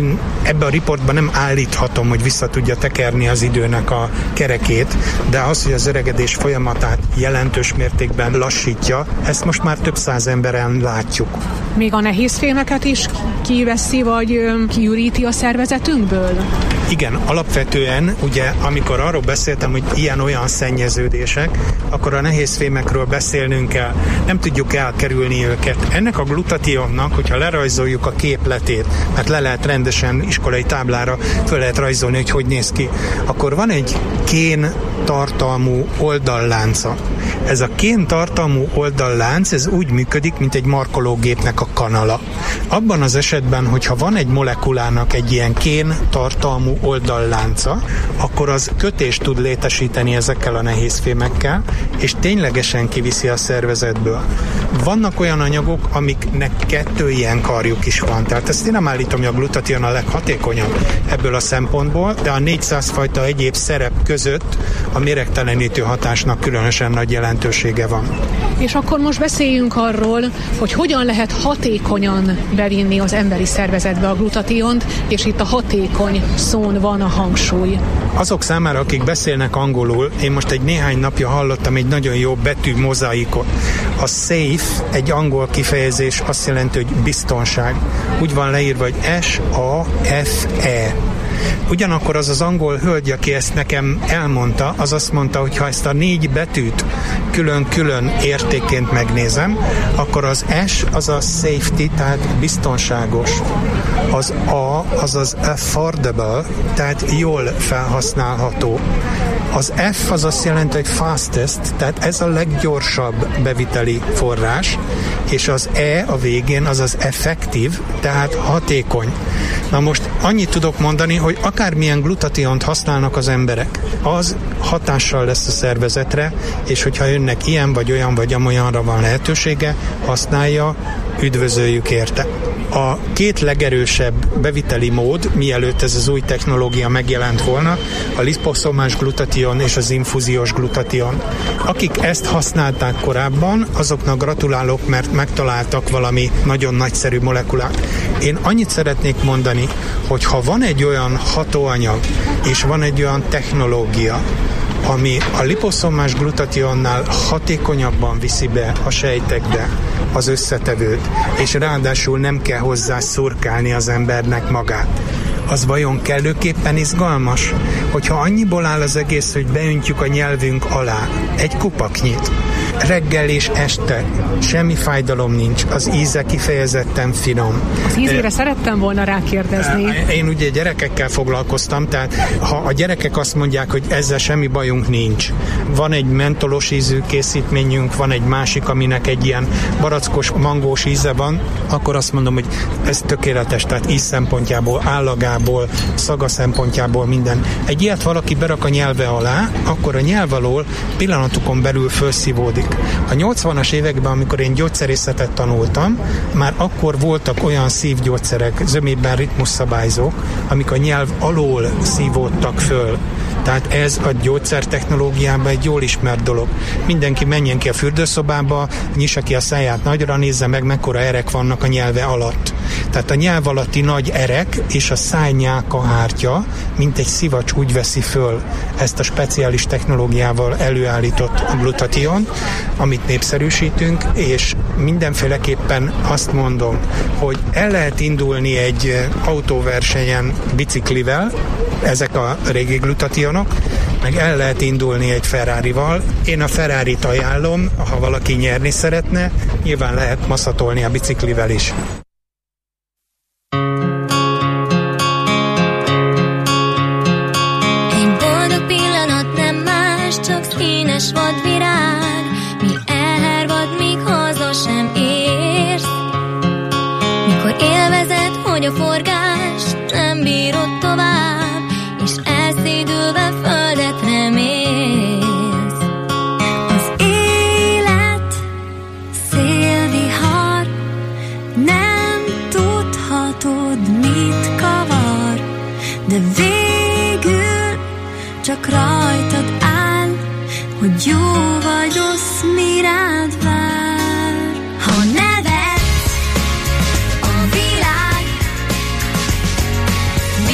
ebbe a riportban nem állíthatom, hogy vissza tudja tekerni az időnek a kerekét, de az, hogy az öregedés folyamatát jelentős mértékben lassítja, ezt most már több száz emberen látjuk. Még a nehézfémeket is kiveszi, vagy kiüríti a szervezetünkből? Igen, alapvetően, ugye, amikor arról beszéltem, hogy ilyen-olyan szennyeződések, akkor a nehézfémekről beszélnünk kell. Nem tudjuk elkerülni őket. Ennek a glutationnak, hogyha lerajzoljuk a képletét, mert le lehet rendesen iskolai táblára föl lehet rajzolni, hogy hogy néz ki, akkor van egy kén tartalmú oldallánca. Ez a kén tartalmú oldallánc, ez úgy működik, mint egy markológépnek a kanala. Abban az esetben, hogyha van egy molekulának egy ilyen kén tartalmú oldallánca, akkor az kötést tud létesíteni ezekkel a nehézfémekkel, és ténylegesen kiviszi a szervezetből. Vannak olyan anyagok, amiknek kettő ilyen karjuk is van. Tehát ezt én nem állítom, hogy a glutation a leghatékonyabb ebből a szempontból, de a négyszáz fajta egyéb szerep között a méregtelenítő hatásnak különösen nagy jelentősége van. És akkor most beszéljünk arról, hogy hogyan lehet hatékonyan bevinni az emberi szervezetbe a glutationt, és itt a hatékony szón van a hangsúly. Azok számára, akik beszélnek angolul, én most egy néhány napja hallottam egy nagyon jó betű mozaikot. A safe, egy angol kifejezés, azt jelenti, hogy biztonság. Úgy van leírva, hogy S A F E. Ugyanakkor az az angol hölgy, aki ezt nekem elmondta, az azt mondta, hogy ha ezt a négy betűt külön-külön értékként megnézem, akkor az S az a safety, tehát biztonságos. Az A az az affordable, tehát jól felhasználható. Az F az azt jelenti, hogy fastest, tehát ez a leggyorsabb beviteli forrás, és az E a végén az az effective, tehát hatékony. Na most annyit tudok mondani, hogy akármilyen glutationt használnak az emberek, az hatással lesz a szervezetre, és hogyha önnek ilyen vagy olyan vagy amolyanra van lehetősége, használja, üdvözöljük érte. A két legerősebb beviteli mód, mielőtt ez az új technológia megjelent volna, a liposzomás glutation és az infúziós glutation. Akik ezt használták korábban, azoknak gratulálok, mert megtaláltak valami nagyon nagyszerű molekulát. Én annyit szeretnék mondani, hogy ha van egy olyan hatóanyag, és van egy olyan technológia, ami a liposzomás glutationnál hatékonyabban viszi be a sejtekbe az összetevőt, és ráadásul nem kell hozzá szurkálni az embernek magát. Az vajon kellőképpen izgalmas? Hogyha annyiból áll az egész, hogy beöntjük a nyelvünk alá egy kupaknyit, reggel és este, semmi fájdalom nincs, az íze kifejezetten finom. Az ízére uh, szerettem volna rákérdezni. Én ugye gyerekekkel foglalkoztam, tehát ha a gyerekek azt mondják, hogy ezzel semmi bajunk nincs. Van egy mentolos ízű készítményünk, van egy másik, aminek egy ilyen barackos, mangós íze van, akkor azt mondom, hogy ez tökéletes, tehát íz szempontjából, állagából, szaga szempontjából minden. Egy ilyet valaki berak a nyelve alá, akkor a nyelv alól pillanatokon belül felszívódik. A nyolcvanas években, amikor én gyógyszerészetet tanultam, már akkor voltak olyan szívgyógyszerek, zömében ritmusszabályzók, amik a nyelv alól szívódtak föl. Tehát ez a gyógyszertechnológiában egy jól ismert dolog. Mindenki menjen ki a fürdőszobába, nyissa ki a száját nagyra, nézze meg, mekkora erek vannak a nyelve alatt. Tehát a nyelv alatti nagy erek és a szájnyálka hártya, mint egy szivacs úgy veszi föl ezt a speciális technológiával előállított glutation, amit népszerűsítünk, és mindenféleképpen azt mondom, hogy el lehet indulni egy autóversenyen biciklivel, ezek a régi glutationok, meg el lehet indulni egy Ferrarival. Én a Ferrarit ajánlom, ha valaki nyerni szeretne, nyilván lehet maszatolni a biciklivel is. Egy boldog pillanat nem más, csak színes vadvirág, mi elhervad, míg haza sem érsz. Mikor élvezed, hogy a forgás nem bírod tovább, és elszédülve földet remélsz. Az élet szélvihar, nem tudhatod, mit kavar, de végül csak rajtad áll, hogy jó vagy rossz, mi rád vár. Ha nevetsz, a világ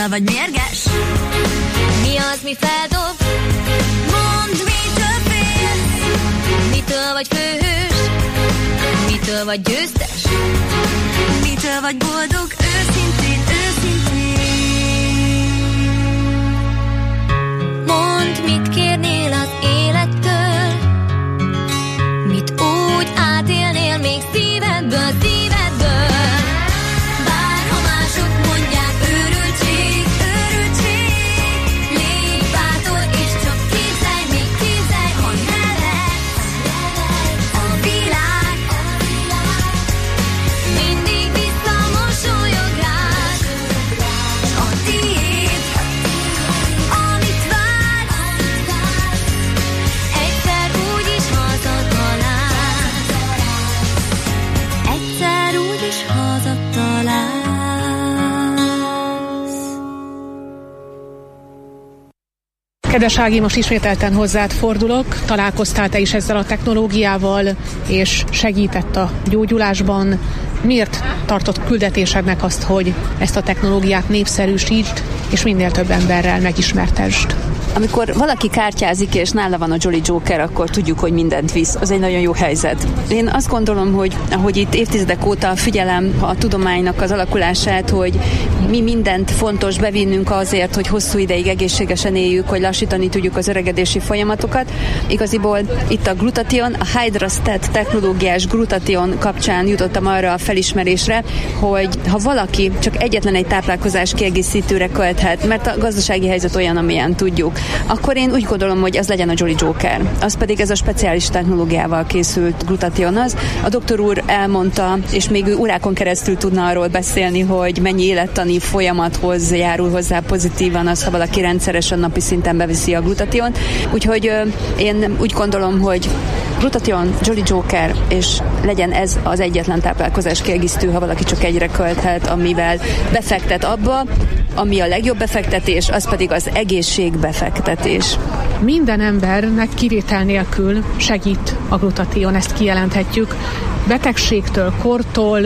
Mitől vagy mérges? Mi az, mi feldob? Mondd, mitől félsz? Mitől vagy főhős? Mitől vagy győztes? Mitől vagy boldog? Őszintén, őszintén. Mondd, mit kérnél az élettől? Mit úgy átélnél még szívedből, szívedből? Bárha mások mondják, őrültség, őrültség. Légy bátor és csak képzelj, még képzelj, ha nevetsz. A világ mindig visszamosolyog rád. A tiéd, amit vársz, egyszer úgyis hazatalálsz. Egyszer úgyis hazatalálsz. Kedves Ági, most ismételten hozzád fordulok. Találkoztál te is ezzel a technológiával, és segített a gyógyulásban. Miért tartott küldetésednek azt, hogy ezt a technológiát népszerűsítsd, és minél több emberrel megismertesd? Amikor valaki kártyázik, és nála van a Jolly Joker, akkor tudjuk, hogy mindent visz. Az egy nagyon jó helyzet. Én azt gondolom, hogy ahogy itt évtizedek óta figyelem a tudománynak az alakulását, hogy mi mindent fontos bevinnünk azért, hogy hosszú ideig egészségesen éljük, hogy lassítani tudjuk az öregedési folyamatokat. Igaziból itt a glutathion, a Hydrastat technológiás glutathion kapcsán jutottam arra a felismerésre, hogy ha valaki csak egyetlen egy táplálkozás kiegészítőre költhet, mert a gazdasági helyzet olyan, amilyen tudjuk, akkor én úgy gondolom, hogy az legyen a Jolly Joker. Az pedig ez a speciális technológiával készült glutathion az. A doktor úr elmondta, és még ő órákon keresztül tudna arról beszélni, hogy mennyi élettani folyamathoz járul hozzá pozitívan az, ha valaki rendszeresen napi szinten beviszi a glutathiont. Úgyhogy ö, én úgy gondolom, hogy glutathion, Jolly Joker, és legyen ez az egyetlen táplálkozás kiegészítő, ha valaki csak egyre költhet, amivel befektet abba, ami a legjobb befektetés, az pedig az egészségbefektetés. Minden embernek kivétel nélkül segít a glutathion, ezt kijelenthetjük. Betegségtől, kortól,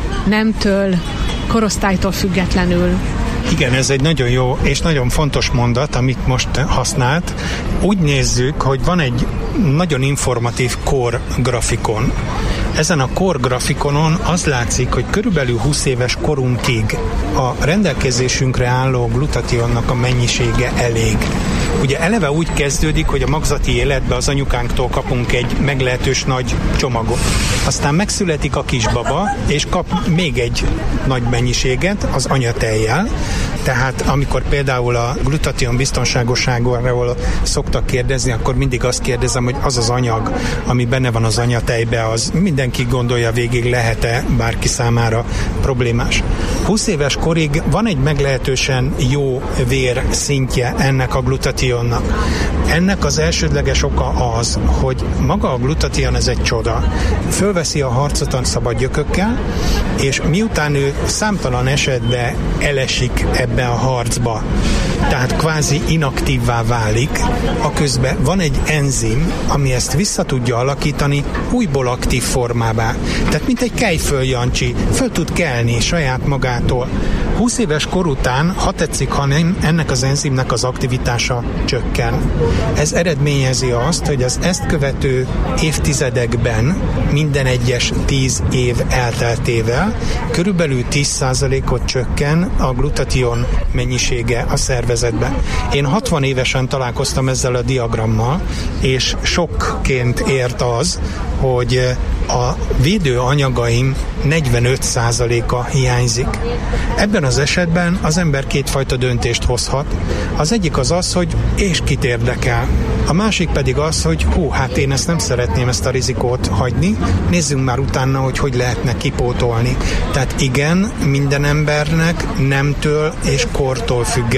nemtől, korosztálytól függetlenül. Igen, ez egy nagyon jó és nagyon fontos mondat, amit most használt. Úgy nézzük, hogy van egy nagyon informatív core grafikon. Ezen a core grafikonon az látszik, hogy körülbelül húsz éves korunkig a rendelkezésünkre álló glutathionnak a mennyisége elég. Ugye eleve úgy kezdődik, hogy a magzati életben az anyukánktól kapunk egy meglehetős nagy csomagot. Aztán megszületik a kisbaba, és kap még egy nagy mennyiséget az anyatejjel. Tehát amikor például a glutathion biztonságosságáról szoktak kérdezni, akkor mindig azt kérdezem, hogy az az anyag, ami benne van az anyatejbe, az mindenki gondolja végig, lehet-e bárki számára problémás. húsz éves korig van egy meglehetősen jó vér szintje ennek a glutathionnak. Ennek az elsődleges oka az, hogy maga a glutathion ez egy csoda. Fölveszi a harcot a szabad gyökökkel, és miután ő számtalan esetben elesik ebbe a harcba, tehát kvázi inaktívvá válik, aközben van egy enzim, ami ezt vissza tudja alakítani újból aktív formává. Tehát mint egy kejföljancsi, föl tud kelni saját magától. húsz éves kor után, ha tetszik, ha nem, ennek az enzimnek az aktivitása csökken. Ez eredményezi azt, hogy az ezt követő évtizedekben minden egyes tíz év elteltével körülbelül tíz százalékot csökken a glutathion mennyisége a szervezetben. Én hatvan évesen találkoztam ezzel a diagrammal, és sokként ért az, hogy a védőanyagaim negyvenöt százaléka hiányzik. Ebben az esetben az ember kétfajta döntést hozhat. Az egyik az az, hogy és kit érdekel. A másik pedig az, hogy hú, hát én ezt nem szeretném, ezt a rizikót hagyni. Nézzünk már utána, hogy hogy lehetne kipótolni. Tehát igen, minden embernek nemtől és kortól függetlenül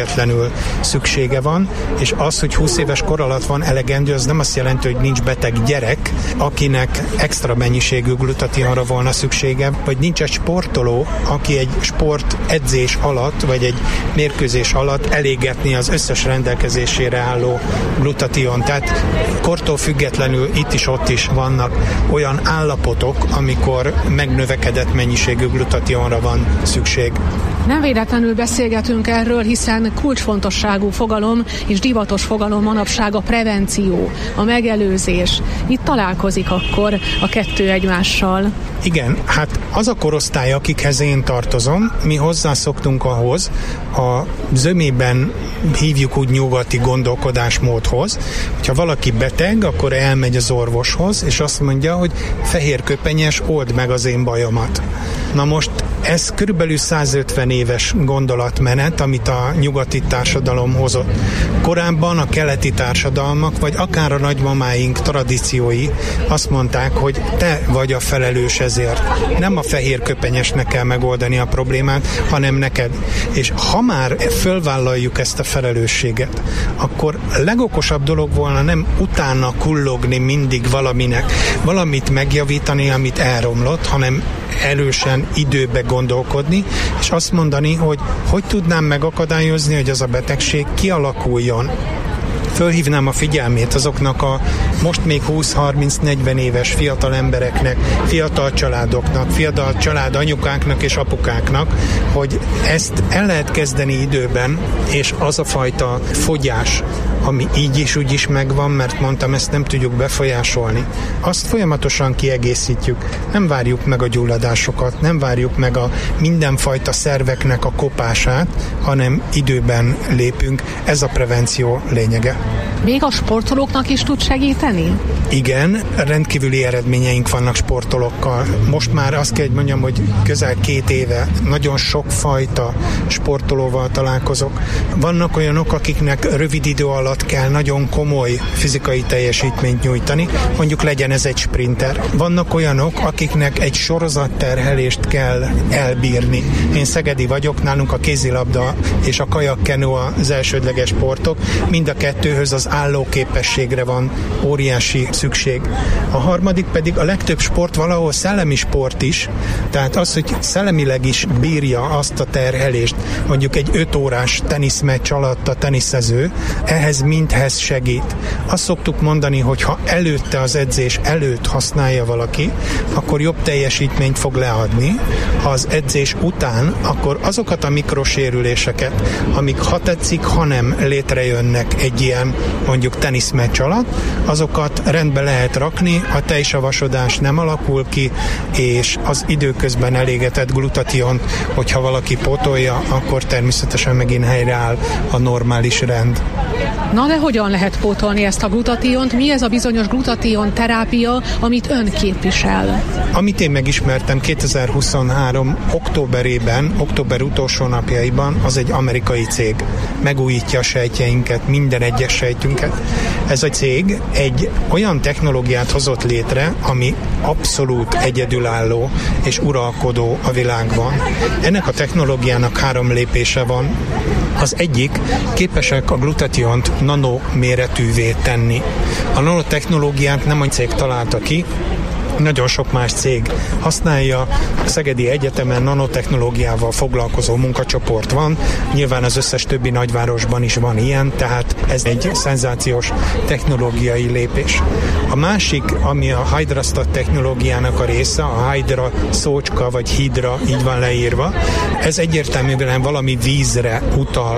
feltétlenül szüksége van, és az, hogy húsz éves kor alatt van elegendő, az nem azt jelenti, hogy nincs beteg gyerek, akinek extra mennyiségű glutationra volna szüksége, vagy nincs egy sportoló, aki egy sport edzés alatt, vagy egy mérkőzés alatt elégetni az összes rendelkezésére álló glutation. Tehát kortól függetlenül itt is, ott is vannak olyan állapotok, amikor megnövekedett mennyiségű glutationra van szükség. Nem véletlenül beszélgetünk erről, hiszen kulcsfontosságú fogalom és divatos fogalom manapság a prevenció, a megelőzés. Itt találkozik akkor a kettő egymással. Igen, hát az a korosztály, akikhez én tartozom, mi hozzászoktunk ahhoz, a zömében hívjuk úgy nyugati gondolkodásmódhoz, hogyha valaki beteg, akkor elmegy az orvoshoz, és azt mondja, hogy fehérköpenyes, old meg az én bajomat. Na most ez körülbelül százötven éves gondolatmenet, amit a nyugati társadalom hozott. Korábban a keleti társadalmak, vagy akár a nagymamáink tradíciói azt mondták, hogy te vagy a felelős ezért. Nem a fehérköpenyesnek kell megoldani a problémát, hanem neked. És ha már fölvállaljuk ezt a felelősséget, akkor legokosabb dolog volna nem utána kullogni mindig valaminek, valamit megjavítani, amit elromlott, hanem erősen időbe gondolkodni, és azt mondani, hogy hogy tudnám megakadályozni, hogy az a betegség kialakuljon. Fölhívnám a figyelmét azoknak a most még húsz-harminc-negyven éves fiatal embereknek, fiatal családoknak, fiatal családanyukáknak és apukáknak, hogy ezt el lehet kezdeni időben, és az a fajta fogyás, ami így is úgy is megvan, mert mondtam, ezt nem tudjuk befolyásolni. Azt folyamatosan kiegészítjük. Nem várjuk meg a gyulladásokat, nem várjuk meg a mindenfajta szerveknek a kopását, hanem időben lépünk. Ez a prevenció lényege. Még a sportolóknak is tud segíteni? Igen, rendkívüli eredményeink vannak sportolókkal. Most már azt kell, hogy mondjam, hogy közel két éve nagyon sokfajta sportolóval találkozok. Vannak olyanok, akiknek rövid idő alatt kell nagyon komoly fizikai teljesítményt nyújtani, mondjuk legyen ez egy sprinter. Vannak olyanok, akiknek egy sorozatterhelést kell elbírni. Én szegedi vagyok, nálunk a kézilabda és a kajakkenu az elsődleges sportok, mind a kettőhöz az állóképességre van óriási szükség. A harmadik pedig a legtöbb sport valahol szellemi sport is, tehát az, hogy szellemileg is bírja azt a terhelést, mondjuk egy öt órás teniszmeccs alatt a teniszező, ehhez mindhez segít. Azt szoktuk mondani, hogy ha előtte az edzés előtt használja valaki, akkor jobb teljesítményt fog leadni. Ha az edzés után, akkor azokat a mikrosérüléseket, amik ha tetszik, ha nem létrejönnek egy ilyen mondjuk teniszmeccs alatt, azokat rendbe lehet rakni, a tejsavasodás nem alakul ki, és az időközben elégetett glutationt, hogyha valaki pótolja, akkor természetesen megint helyreáll a normális rend. Na de hogyan lehet pótolni ezt a glutationt? Mi ez a bizonyos glutation terápia, amit ön képvisel? Amit én megismertem kétezer-huszonhárom októberében, október utolsó napjaiban, az egy amerikai cég. Megújítja a sejtjeinket, minden egyes sejtünket. Ez a cég egy olyan technológiát hozott létre, ami abszolút egyedülálló és uralkodó a világban. Ennek a technológiának három lépése van. Az egyik, képesek a glutationt nanoméretűvé tenni. A nanotechnológiát nem a cég találta ki, nagyon sok más cég használja, a Szegedi Egyetemen nanotechnológiával foglalkozó munkacsoport van, nyilván az összes többi nagyvárosban is van ilyen, tehát ez egy szenzációs technológiai lépés. A másik, ami a HYDRASTAT technológiának a része, a Hydra szócska vagy Hydra, így van leírva, ez egyértelműen valami vízre utal.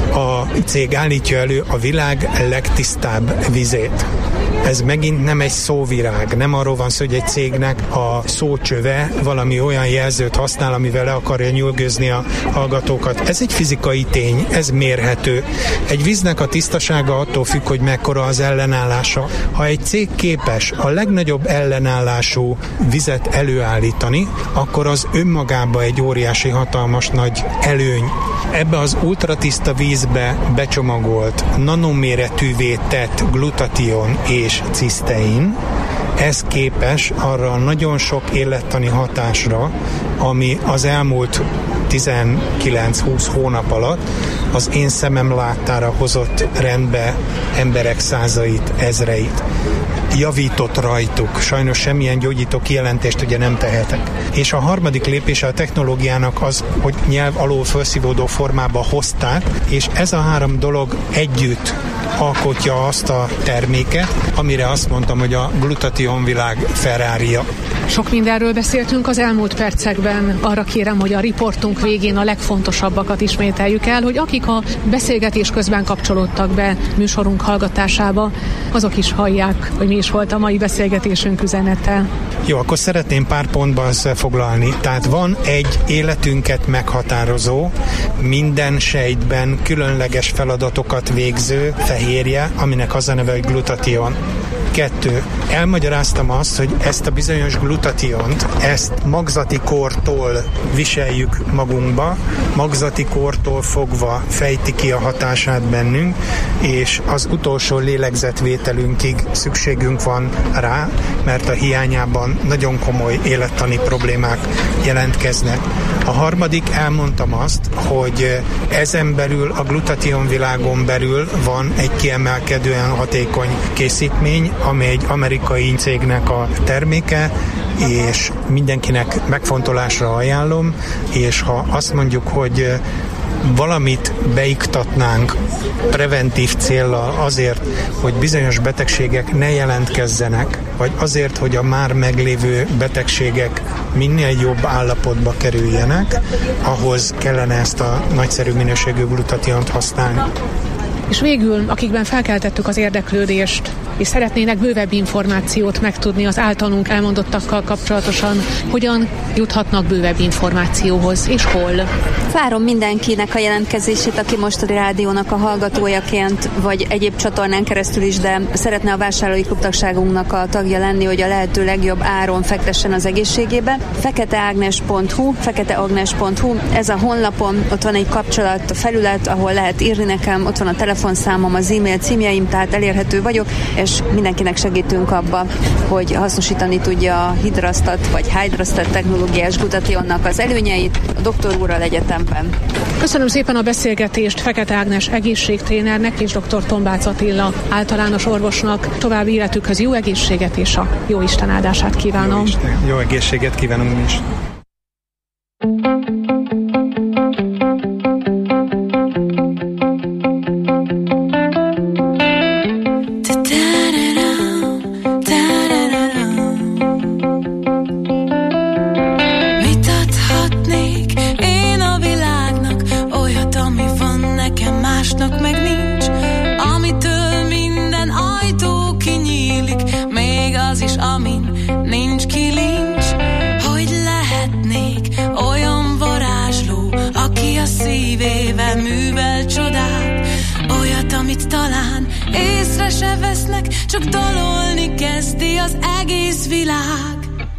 A cég állítja elő a világ legtisztább vizét. Ez megint nem egy szóvirág, nem arról van szó, hogy egy cégnek a szócsöve valami olyan jelzőt használ, amivel le akarja nyűgözni a hallgatókat. Ez egy fizikai tény, ez mérhető. Egy víznek a tisztasága attól függ, hogy mekkora az ellenállása. Ha egy cég képes a legnagyobb ellenállású vizet előállítani, akkor az önmagában egy óriási, hatalmas nagy előny. Ebbe az ultratiszta vízbe becsomagolt, nanoméretűvé tett glutation és cisztein, ez képes arra a nagyon sok élettani hatásra, ami az elmúlt tizenkilenc-húsz hónap alatt az én szemem láttára hozott rendbe emberek százait, ezreit. Javított rajtuk. Sajnos semmilyen gyógyító kijelentést ugye nem tehetek. És a harmadik lépése a technológiának az, hogy nyelv alól felszívódó formába hozták, és ez a három dolog együtt alkotja azt a terméket, amire azt mondtam, hogy a glutation világ Ferrari-ja. Sok mindenről beszéltünk az elmúlt percekben. Arra kérem, hogy a riportunk végén a legfontosabbakat ismételjük el, hogy akik a beszélgetés közben kapcsolódtak be műsorunk hallgatásába, azok is hallják, hogy mi is volt a mai beszélgetésünk üzenete. Jó, akkor szeretném pár pontban összefoglalni. Tehát van egy életünket meghatározó, minden sejtben különleges feladatokat végző fehérje, aminek az a neve, hogy glutation. Kettő. Elmagyaráztam azt, hogy ezt a bizonyos glutationt, ezt magzati kortól viseljük magunkba, magzati kortól fogva fejti ki a hatását bennünk, és az utolsó lélegzetvételünkig szükségünk van rá, mert a hiányában nagyon komoly élettani problémák jelentkeznek. A harmadik, elmondtam azt, hogy ezen belül, a glutation világon belül van egy kiemelkedően hatékony készítmény, ami egy amerikai cégnek a terméke, és mindenkinek megfontolásra ajánlom, és ha azt mondjuk, hogy valamit beiktatnánk preventív céllal azért, hogy bizonyos betegségek ne jelentkezzenek, vagy azért, hogy a már meglévő betegségek minél jobb állapotba kerüljenek, ahhoz kellene ezt a nagyszerű minőségű glutationt használni. És végül, akikben felkeltettük az érdeklődést, és szeretnének bővebb információt megtudni az általunk elmondottakkal kapcsolatosan, hogyan juthatnak bővebb információhoz, és hol? Várom mindenkinek a jelentkezését, aki most a rádiónak a hallgatójaként, vagy egyéb csatornán keresztül is, de szeretne a vásárlói klubtagságunknak a tagja lenni, hogy a lehető legjobb áron fektessen az egészségébe. feketeágnes pont hu, feketeagnes pont hu, ez a honlapon, ott van egy kapcsolat, a felület, ahol lehet írni nekem, ott van a telefonszámom, az e-mail címjeim, tehát elérhető vagyok, és mindenkinek segítünk abba, hogy hasznosítani tudja a hidrasztat vagy hydrasztat technológiás glutationnak az előnyeit a doktor úrral egyetemben. Köszönöm szépen a beszélgetést Fekete Ágnes egészségtrénernek és dr. Tombác Attila általános orvosnak. További életükhöz jó egészséget és a jó Isten áldását kívánom. Jó, Isten, jó egészséget kívánunk mi is. Se vesznek, csak dalolni kezdi az egész világ.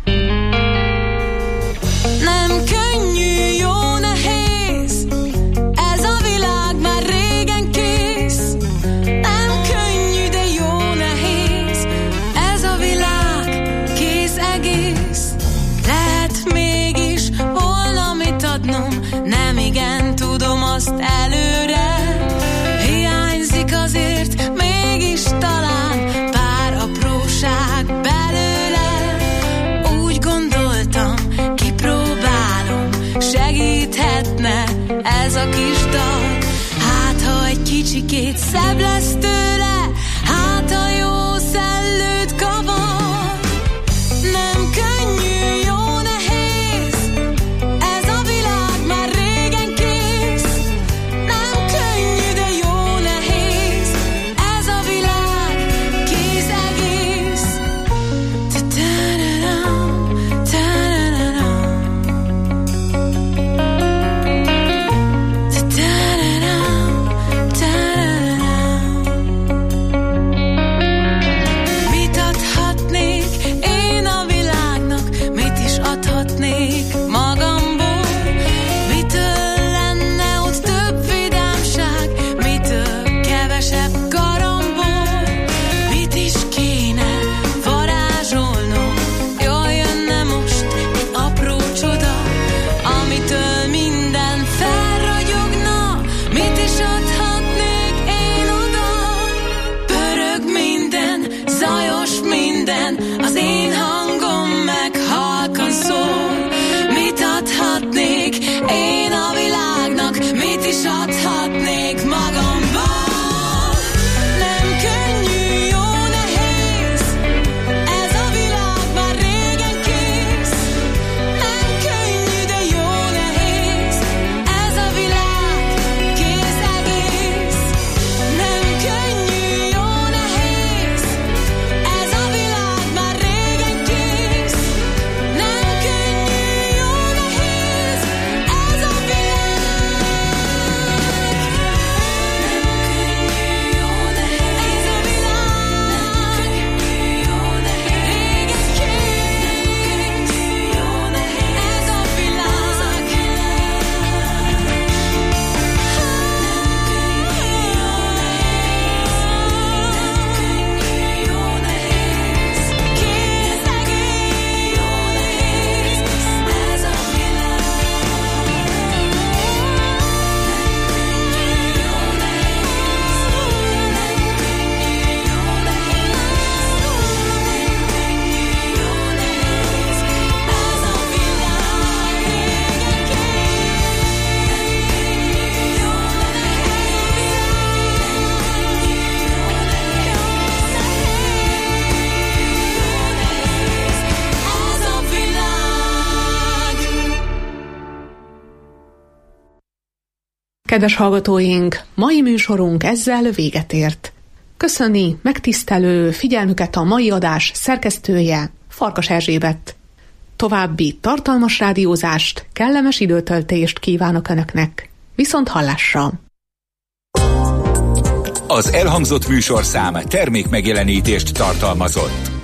Nem könnyű, jó nehéz, ez a világ már régen kész. Nem könnyű, de jó nehéz, ez a világ kész egész. Lehet mégis valamit adnom, nem igen tudom azt előre. Hiányzik azért mégis talán pár apróság belőle. Úgy gondoltam, kipróbálom, segíthetne ez a kis dal. Hát ha egy kicsikét szebb lesz tőle, hát a jó szellőt kavar. Nem könnyű, jó nehéz, ez a világ már régen kész. Nem könnyű, de jó nehéz, ez a világ kész egész. Ta-ta-da-dam, ta-da-da-dam. Ta-ta-da-dam, ta-da-da-dam. Kedves hallgatóink, mai műsorunk ezzel véget ért. Köszöni megtisztelő figyelmüket a mai adás szerkesztője, Farkas Erzsébet. További tartalmas rádiózást, kellemes időtöltést kívánok Önöknek. Viszont hallásra! Az elhangzott műsorszám termékmegjelenítést tartalmazott.